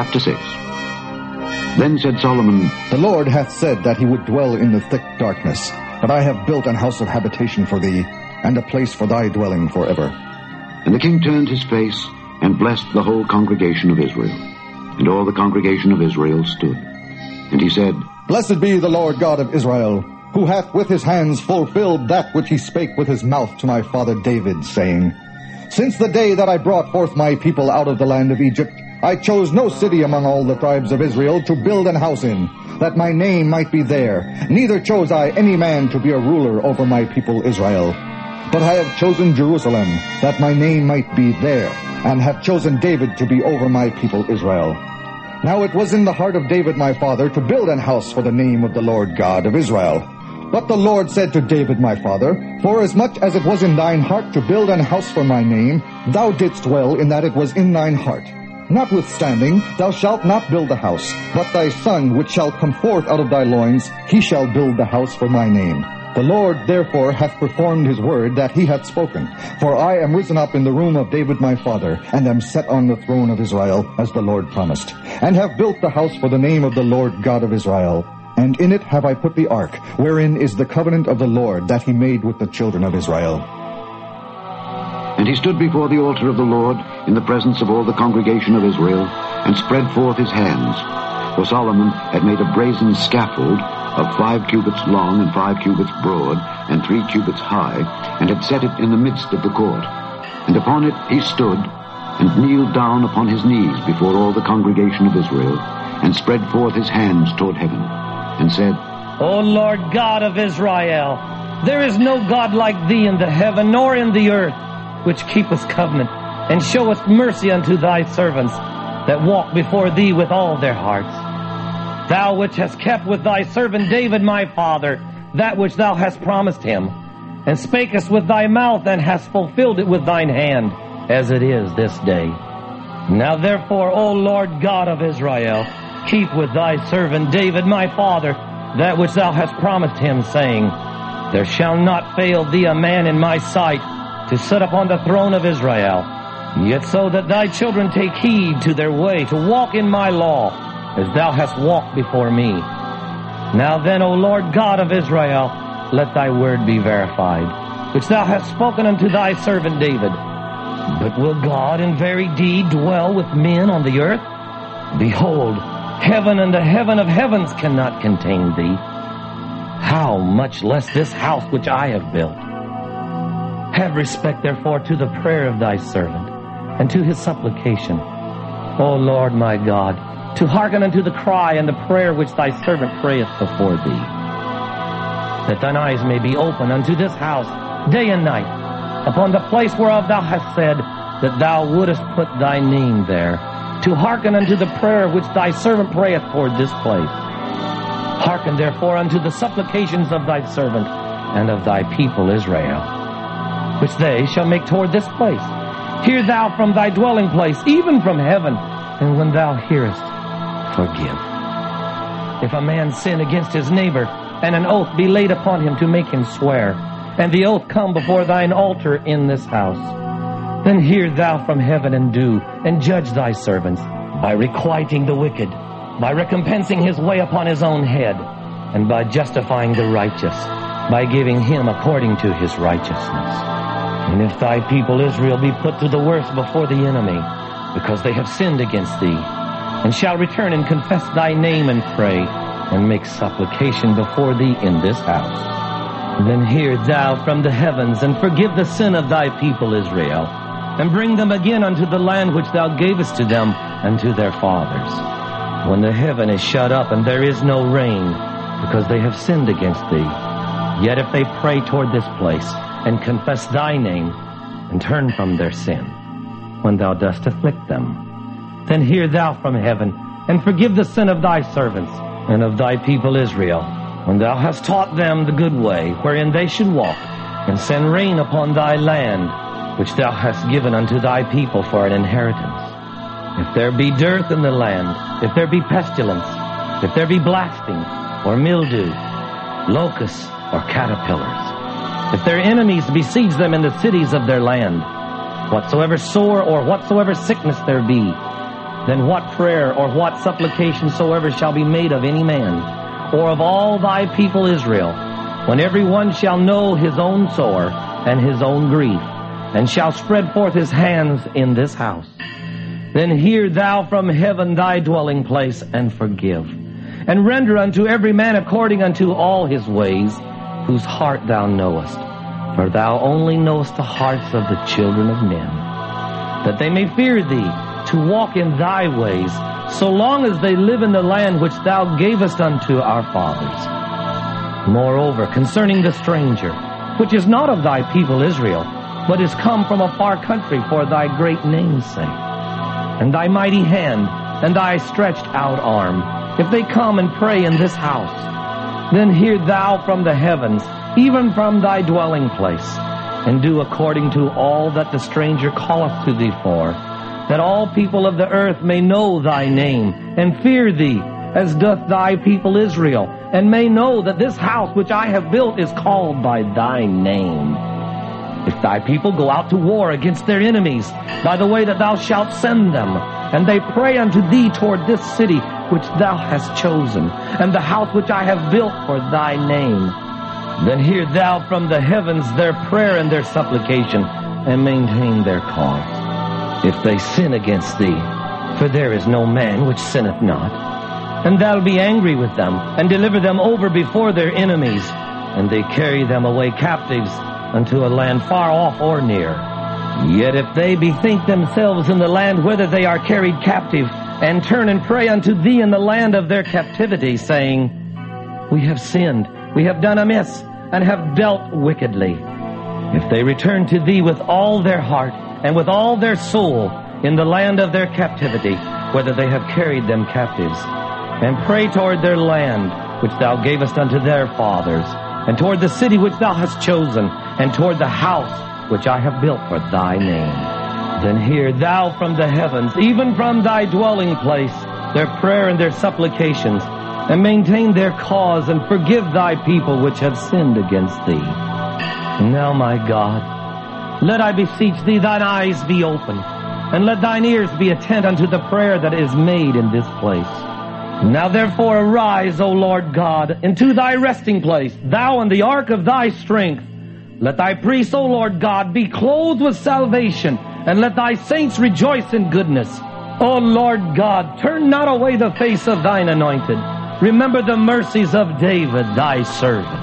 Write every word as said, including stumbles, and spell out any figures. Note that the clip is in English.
Chapter six. Then said Solomon, The Lord hath said that he would dwell in the thick darkness, but I have built an house of habitation for thee, and a place for thy dwelling forever. And the king turned his face, and blessed the whole congregation of Israel. And all the congregation of Israel stood. And he said, Blessed be the Lord God of Israel, who hath with his hands fulfilled that which he spake with his mouth to my father David, saying, Since the day that I brought forth my people out of the land of Egypt, I chose no city among all the tribes of Israel to build an house in, that my name might be there. Neither chose I any man to be a ruler over my people Israel. But I have chosen Jerusalem, that my name might be there, and have chosen David to be over my people Israel. Now it was in the heart of David my father to build an house for the name of the Lord God of Israel. But the Lord said to David my father, Forasmuch as it was in thine heart to build an house for my name, thou didst well in that it was in thine heart. Notwithstanding, thou shalt not build the house, but thy son which shall come forth out of thy loins, he shall build the house for my name. The Lord therefore hath performed his word that he hath spoken. For I am risen up in the room of David my father, and am set on the throne of Israel, as the Lord promised, and have built the house for the name of the Lord God of Israel. And in it have I put the ark, wherein is the covenant of the Lord that he made with the children of Israel. And he stood before the altar of the Lord in the presence of all the congregation of Israel, and spread forth his hands. For Solomon had made a brazen scaffold of five cubits long and five cubits broad and three cubits high, and had set it in the midst of the court. And upon it he stood, and kneeled down upon his knees before all the congregation of Israel, and spread forth his hands toward heaven, and said, O Lord God of Israel, there is no God like thee in the heaven nor in the earth, which keepeth covenant, and showeth mercy unto thy servants, that walk before thee with all their hearts. Thou which hast kept with thy servant David my father that which thou hast promised him, and spakest with thy mouth, and hast fulfilled it with thine hand, as it is this day. Now therefore, O Lord God of Israel, keep with thy servant David my father that which thou hast promised him, saying, There shall not fail thee a man in my sight to sit upon the throne of Israel, yet so that thy children take heed to their way, to walk in my law, as thou hast walked before me. Now then, O Lord God of Israel, let thy word be verified, which thou hast spoken unto thy servant David. But will God in very deed dwell with men on the earth? Behold, heaven and the heaven of heavens cannot contain thee. How much less this house which I have built? Have respect, therefore, to the prayer of thy servant, and to his supplication, O Lord my God, to hearken unto the cry and the prayer which thy servant prayeth before thee, that thine eyes may be open unto this house day and night, upon the place whereof thou hast said that thou wouldest put thy name there, to hearken unto the prayer which thy servant prayeth toward this place. Hearken therefore unto the supplications of thy servant and of thy people Israel, which they shall make toward this place. Hear thou from thy dwelling place, even from heaven, and when thou hearest, forgive. If a man sin against his neighbor, and an oath be laid upon him to make him swear, and the oath come before thine altar in this house, then hear thou from heaven and do, and judge thy servants, by requiting the wicked, by recompensing his way upon his own head, and by justifying the righteous, by giving him according to his righteousness. And if thy people Israel be put to the worse before the enemy, because they have sinned against thee, and shall return and confess thy name and pray, and make supplication before thee in this house, then hear thou from the heavens, and forgive the sin of thy people Israel, and bring them again unto the land which thou gavest to them and to their fathers. When the heaven is shut up, and there is no rain, because they have sinned against thee, yet if they pray toward this place, and confess thy name, and turn from their sin, when thou dost afflict them, then hear thou from heaven, and forgive the sin of thy servants, and of thy people Israel, when thou hast taught them the good way, wherein they should walk, and send rain upon thy land, which thou hast given unto thy people for an inheritance. If there be dearth in the land, if there be pestilence, if there be blasting, or mildew, locusts, or caterpillars, if their enemies besiege them in the cities of their land, whatsoever sore or whatsoever sickness there be, then what prayer or what supplication soever shall be made of any man, or of all thy people Israel, when every one shall know his own sore and his own grief, and shall spread forth his hands in this house, then hear thou from heaven thy dwelling place, and forgive, and render unto every man according unto all his ways, whose heart thou knowest. For thou only knowest the hearts of the children of men, that they may fear thee, to walk in thy ways, so long as they live in the land which thou gavest unto our fathers. Moreover, concerning the stranger, which is not of thy people Israel, but is come from a far country for thy great name's sake, and thy mighty hand, and thy stretched out arm, if they come and pray in this house, then hear thou from the heavens, even from thy dwelling place, and do according to all that the stranger calleth to thee for, that all people of the earth may know thy name, and fear thee, as doth thy people Israel, and may know that this house which I have built is called by thy name. If thy people go out to war against their enemies, by the way that thou shalt send them, and they pray unto thee toward this city which thou hast chosen, and the house which I have built for thy name, then hear thou from the heavens their prayer and their supplication, and maintain their cause. If they sin against thee, for there is no man which sinneth not, and thou be angry with them, and deliver them over before their enemies, and they carry them away captives unto a land far off or near. Yet if they bethink themselves in the land whither they are carried captive, and turn and pray unto thee in the land of their captivity, saying, We have sinned, we have done amiss, and have dealt wickedly. If they return to thee with all their heart, and with all their soul, in the land of their captivity, whither they have carried them captives, and pray toward their land, which thou gavest unto their fathers, and toward the city which thou hast chosen, and toward the house which I have built for thy name, then hear thou from the heavens, even from thy dwelling place, their prayer and their supplications, and maintain their cause, and forgive thy people which have sinned against thee. Now, my God, let I beseech thee, thine eyes be open, and let thine ears be attent unto the prayer that is made in this place. Now therefore arise, O Lord God, into thy resting place, thou and the ark of thy strength. Let thy priests, O Lord God, be clothed with salvation, and let thy saints rejoice in goodness. O Lord God, turn not away the face of thine anointed. Remember the mercies of David, thy servant.